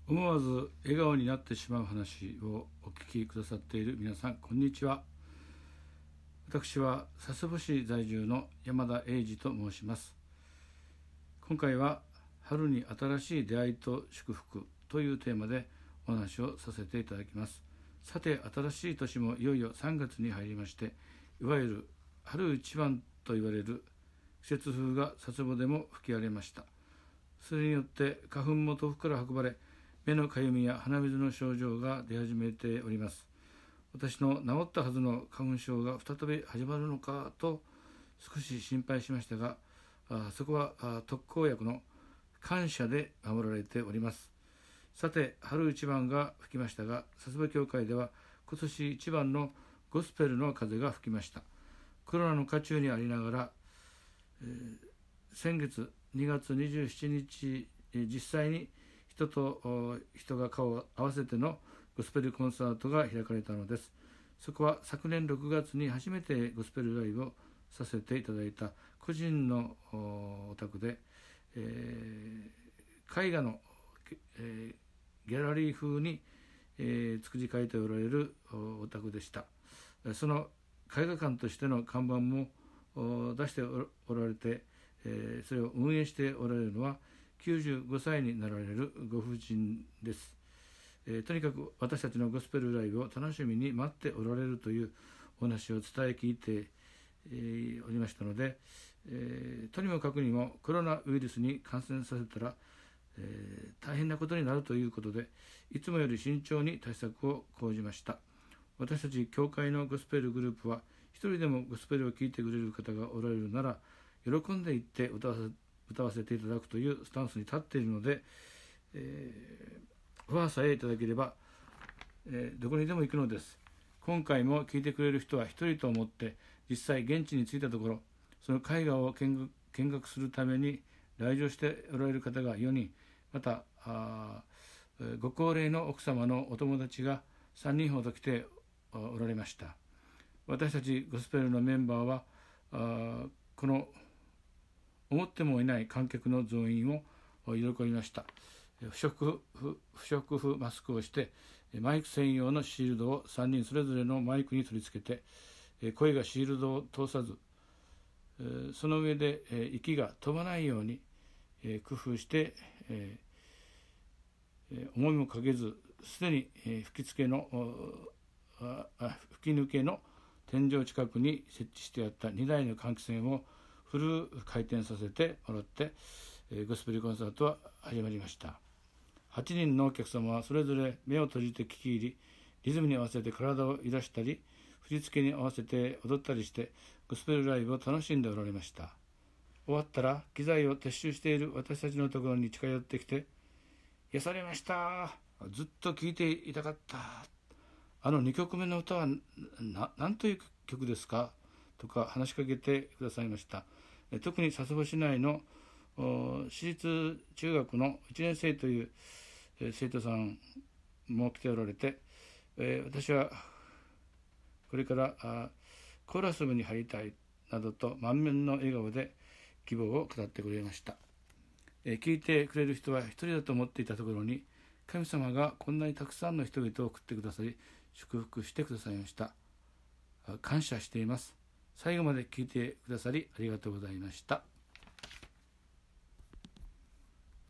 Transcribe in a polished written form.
思わず笑顔になってしまう話をお聞きくださっている皆さん、こんにちは。私は佐世保市在住の山田英二と申します。今回は春に新しい出会いと祝福というテーマでお話をさせていただきます。さて、新しい年もいよいよ3月に入りまして、いわゆる春一番と言われる季節風が佐世保でも吹き荒れました。それによって花粉も遠くから運ばれ、目のかゆみや鼻水の症状が出始めております。私の治ったはずの花粉症が再び始まるのかと少し心配しましたが、そこは特効薬の感謝で守られております。さて、春一番が吹きましたが、佐世保教会では今年一番のゴスペルの風が吹きました。コロナの渦中にありながら、先月2月27日、実際に人と人が顔を合わせてのゴスペルコンサートが開かれたのです。そこは昨年6月に初めてゴスペルライブをさせていただいた個人のお宅で、絵画の、ギャラリー風に、作り変えておられるお宅でした。その絵画館としての看板も出しておられて、それを運営しておられるのは95歳になられるご婦人です。とにかく私たちのゴスペルライブを楽しみに待っておられるというお話を伝え聞いて、おりましたので、とにもかくにもコロナウイルスに感染させたら、大変なことになるということで、いつもより慎重に対策を講じました。私たち教会のゴスペルグループは、一人でもゴスペルを聴いてくれる方がおられるなら、喜んでいって歌わせていただくというスタンスに立っているので、オファーさえいただければ、どこにでも行くのです。今回も聞いてくれる人は一人と思って、実際現地に着いたところ、その絵画を見学するために来場しておられる方が4人、またご高齢の奥様のお友達が3人ほど来ておられました。私たちゴスペルのメンバーはこの思ってもいない観客の増員を喜びました。不織布マスクをして、マイク専用のシールドを3人それぞれのマイクに取り付けて、声がシールドを通さず、その上で息が飛ばないように工夫して、思いもかけず、すでに吹き抜けの天井近くに設置してあった2台の換気扇をフル回転させてもらって、ゴスペルコンサートは始まりました。8人のお客様はそれぞれ目を閉じて聞き入り、リズムに合わせて体を揺らしたり、振り付けに合わせて踊ったりして、ゴスペルライブを楽しんでおられました。終わったら、機材を撤収している私たちのところに近寄ってきて、癒されました。ずっと聴いていたかった。2曲目の歌は何という曲ですかとか話しかけてくださいました。特に佐世保市内の私立中学の1年生という生徒さんも来ておられて、私はこれからコーラス部に入りたいなどと満面の笑顔で希望を語ってくれました。聞いてくれる人は一人だと思っていたところに、神様がこんなにたくさんの人々を送ってくださり、祝福してくださいました。感謝しています。最後まで聞いてくださりありがとうございました。